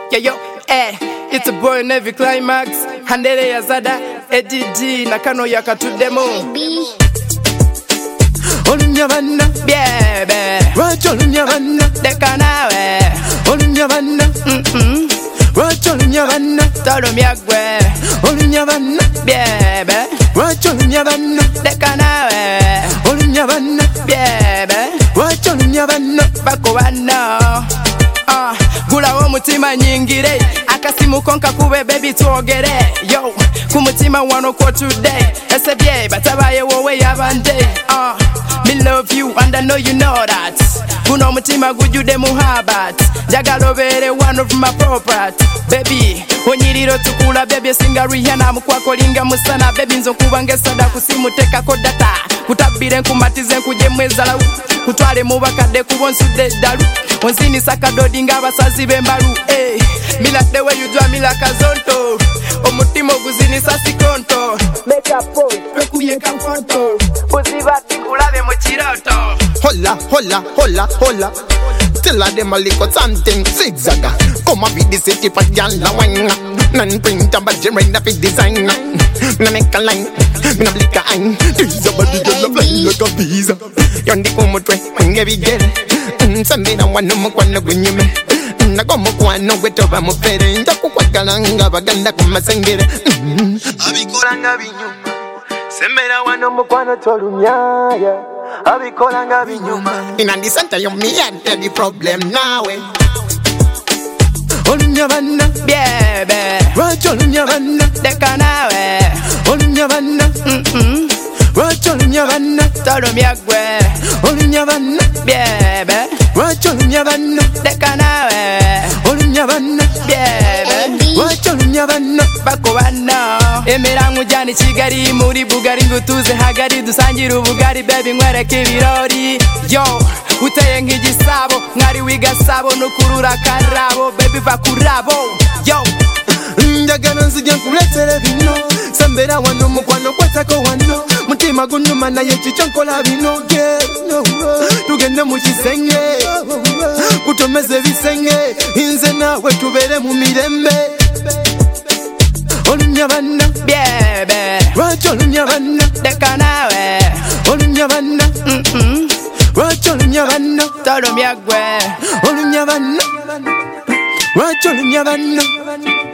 Yeah, yo, it's a boy Navy Climax. Handele ya Zada, EDD, nakano ya katudemo. Olunyabana, Biebe, Wacho olunyabana, dekanawe. Olunyabana, Wacho olunyabana, Tolo miagwe. Olunyabana, Biebe, Wacho olunyabana, dekanawe. Olunyabana, Biebe, Wacho olunyabana, bakubana. Gula wo mutima nyingire akasimu konka kube baby twogere yo kumutima wano ko today esebye batabaye wowe yabande me love you and I know you know that kuno mutima gujude muhabat jagalo bere one of my property baby onyiriro tukula baby singa Rihanna mukwako linga musana baby nzo kubange sada kusimu teka ko data kutabire nkumatize kuje mwezala kutwale mubakade kubonsude dalu onzini sakadodi ngabasazi bembalu me like the way you do me like a zonto omutima oguzini sasikonto make up boy pekuye kamfonto uzibati kulabe mu kiroto hola, hola, hola, hola. Tell her them a little something zigzagga. Come up with the city for y'all la wine. Non-print but you ready for design. No make a line, no blick a eye. Tease your body, girl, fly like a visa. You're the umutwe, every girl. Something I want no more no when you me. Nago mo kwano gwetoba mu pere. Njakukwagala baganda kumasengere. Abikolanga binyuma. Sembera wano mukwano tolumyaya. Abikolanga binyuma. In the center you me and tell the problem now. Olunyabana, biebe, Wacho olunyabana, dekanawe. Olunyabana, Wacho olunyabana, Tolo miagwe. Olunyabana, Biebe, Wacho olunyabana, dekanawe. Olunyabana, Biebe, Wacho olunyabana, bakubana. Emirangu jani Kigali muri Bugari ngutuze hagari dusangira ubugari baby nkwereke ibirori yo uteye nk'igisabo mwari wigasabo no kurura karabo baby bakurabo yo njagala nzija nkuletere bino sembera wano mukwano kwetako wano mutima gunyuma naye kikyo nkola bino tugende mu kisenge kutomeze ebisenge nze nawe tubeere mu mirembe Olunyabana, biebe, Wacho olunyabana, dekanawe. Olunyabana, Wacho olunyabana, Tolo miagwe. Olunyabana, Wacho olunyabana.